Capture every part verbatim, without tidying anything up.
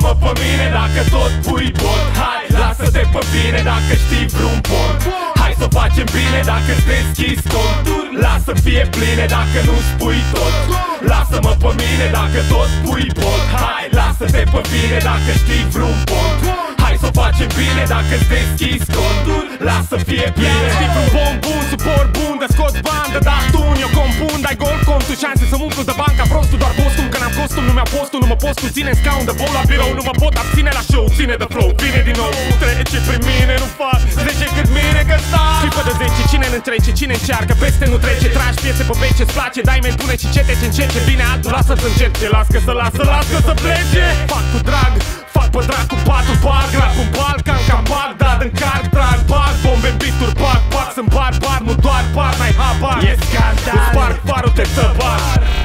Lasă-mă pe mine dacă tot pui bot. Hai, lasă-te pe bine dacă știi vreun pont. Hai să facem bine dacă-ți deschizi conturi. Lasă fie pline dacă nu spui tot. Lasă-mă pe mine dacă tot pui bot. Hai, lasă-te pe bine dacă știi vreun pont. Hai să facem bine dacă-ți deschizi conturi. Lasă fie pline. Știi vreun bun bun, suport bun, de scoți bandă, dar tu eu compun, dai gol contul, șanse să-mi umplu de banca prostul. Doar postum, că n-am costum, nu mi-au postul, nu mă poți tu ține în scaun de bol la birou. Nu mă pot abține la show, ține de flow, vine din nou. Trece prin mine, nu fac zece cât mine că stai. Clipă de zece, cine n-întrece, cine încearcă, peste nu trece. Tragi piese pe bece, îți place, dai men bune și cete ce încerce. Bine altul, lasă-ți încerce, las că să lasă, las că să plece. Fac cu drag, fac pe drag cu patru bag, rap un balcan ca Bagdad, încarc, trag, bag, bombe în bituri, bag, bag, sunt barbar, nu doar bar, n-ai habar. E scandal, îți sparg farul, te tăbar.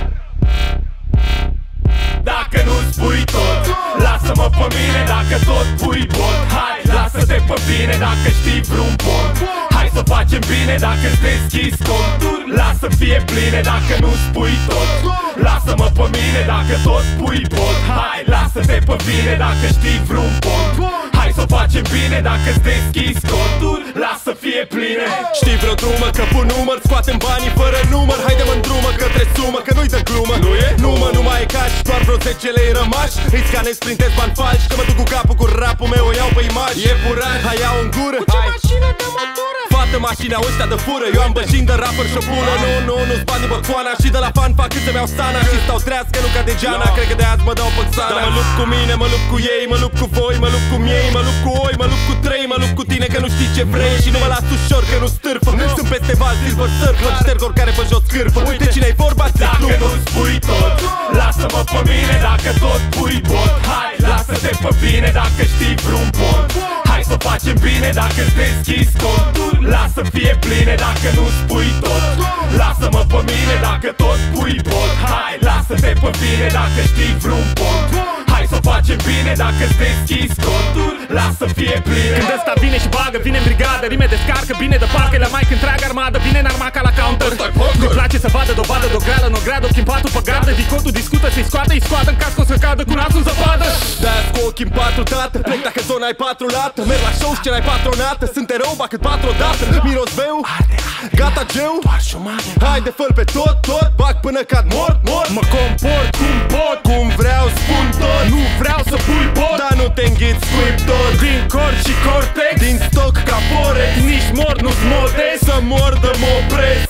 Dacă nu spui tot, lasă-mă pe mine dacă tot pui bot. Hai, lasă-te pe bine dacă știi vreun pont. Hai să facem bine dacă-ți deschizi conturi. Lasă fie pline dacă nu spui tot. Lasă-mă pe mine dacă tot pui bot. Hai, lasă-te pe bine dacă știi vreun pont. Hai să facem bine dacă-ți deschizi conturi. Lasă fie pline. Știi vreo drumă că pun număr, scoatem banii fără număr. Haide-mă în drumă către sumă, că nu-i de glumă. Nu e? Numă, nu mai e cash, doar vreo zece lei rămași. Îi scanez prin test bani falși, că mă duc cu capul cu rapul meu, o iau pe imagi. E furat, hai iau în gură. Cu ce mașină de motoră? Fată mașina ăștia de fură. Eu am bășini de rapper și o pună. Nu, nu, nu-ți bani băcoana. Și de la fan fac cât să-mi iau stana. Și stau trească, nu ca de geana. Cred că de azi mă dau păxana. Dar mă lupt cu mine, mă lupt cu ei, mă lupt cu voi, mă lupt cu miei, mă lupt cu oi, mă lupt cu trei, mă lupt cu tine că nu știi ce vrei. Și nu mă las ușor că nu stârfă. Sunt peste val, silver surfer, șterg oricare pe jos scârfă. De cine-i vorba, dacă nu spui tot, lasă-mă pe mine dacă tot pui bot. Hai, lasă-te pe bine dacă știi vreun pont. Hai să facem bine dacă-ți deschizi conturi. Lasă fie pline dacă nu spui tot. Lasă-mă pe mine dacă tot pui bot. Hai, lasă-te pe bine dacă știi vreun pont. Hai să facem bine dacă-ți deschizi conturi. Lasă fie pline. Când ăsta vine și bagă, vine în brigadă, rime descarcă, bine de parcă la mic întreaga armadă. Vine în arma ca la counter. Îmi place să vadă dovadă, de o greală, în o gradă, chimpatul pe gardă. Dicotul discută, să-i scoată, îi scoată în caz că o să cadă cu nasul în zăpadă. De-aia cu ochii în patru, tată, plec dacă zona ai patru lată. Merg la show, scena ai patronată, sunt erou, ba cât patru odată. Miros veu, gata geu, haide fă-l pe tot, tot, bag până cad mort, mort. Mă comport cum pot, cum vreau, spun tot. Nu vreau să pui bot, dar nu te înghiți, scuip tot. Din cord și cortex, din stoc ca forex. Nici mor, nu-ți modest, să mor de mă opresc.